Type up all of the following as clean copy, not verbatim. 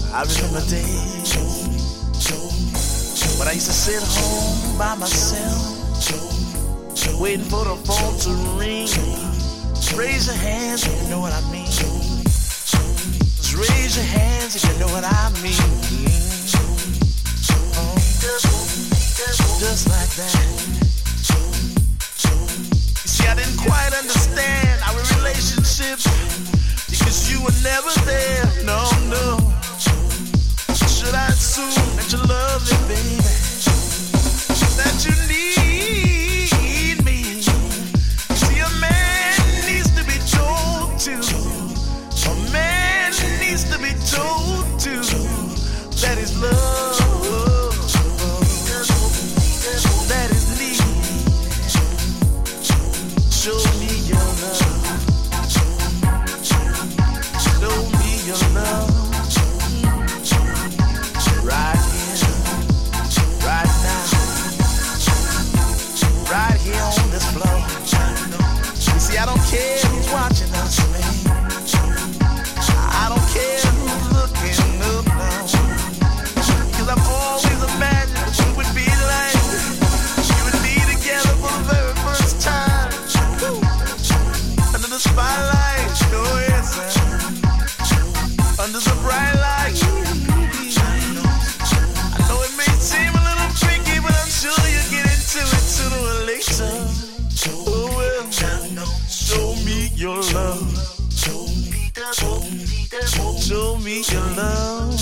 I remember days when I used to sit home by myself, waiting for the phone to ring. Raise your hands if you know what I mean. Just raise your hands if you know what I mean. Oh, just like that. You see, I didn't quite understand our relationship because you were never there. No, no. Should I assume that you love me, baby? That you need me? See, a man needs to be told to. A man needs to be told to that his love, that is need. Show me your love. Show me your love. Right here, right now, right here on this floor. You see, I don't care who's watching us, man. I don't care who's looking up now. Cause I've always imagined what it would be like. You and me together for the very first time. Woo. Under the spotlight, oh yes, sir. Under the bright light. Seem a little tricky, but I'm sure you get into it sooner or later. Oh well, show me your love. Show me your love.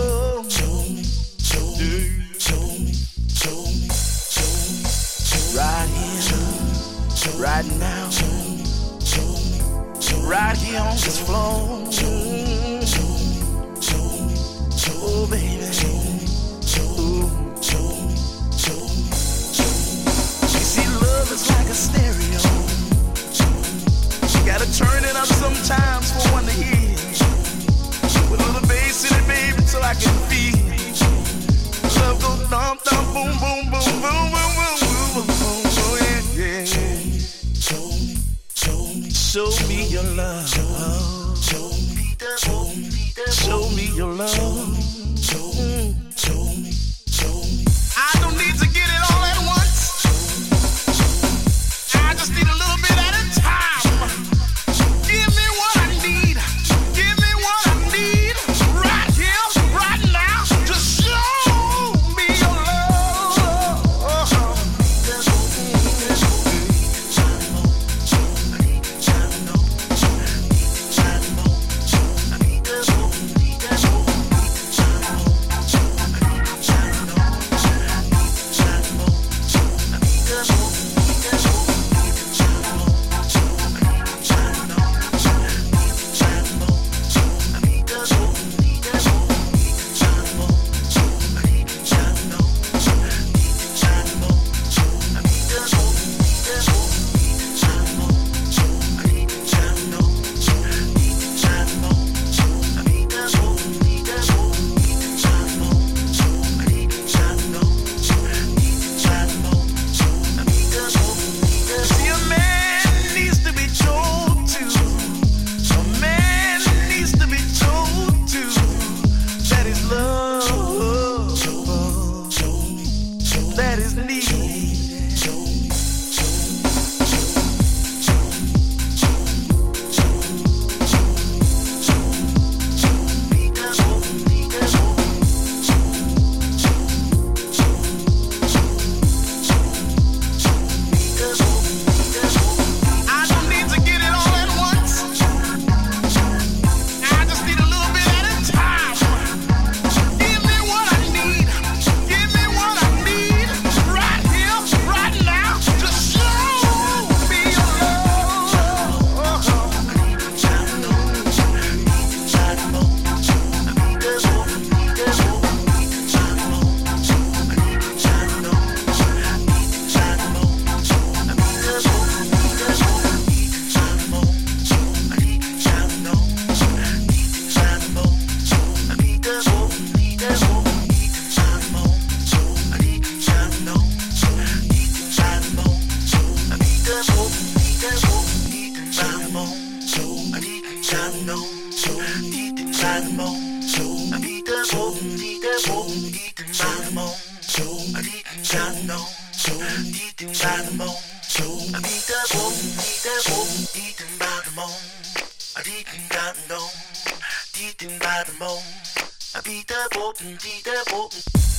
Right here, right now, right here on this floor. Oh baby. It's like a stereo. You gotta turn it up sometimes for one to hear. With a little bass in it, baby, so I can feel. Love goes thump, thump, boom, boom, boom, boom, boom, boom, boom, boom, oh yeah, yeah. Show me your love. Show me your love. I don't need to get it all at once. Just need a little bit at a time. Give me what I need. Give me what I need. Right here, right now. Just show me your love. I need to I beat the boom,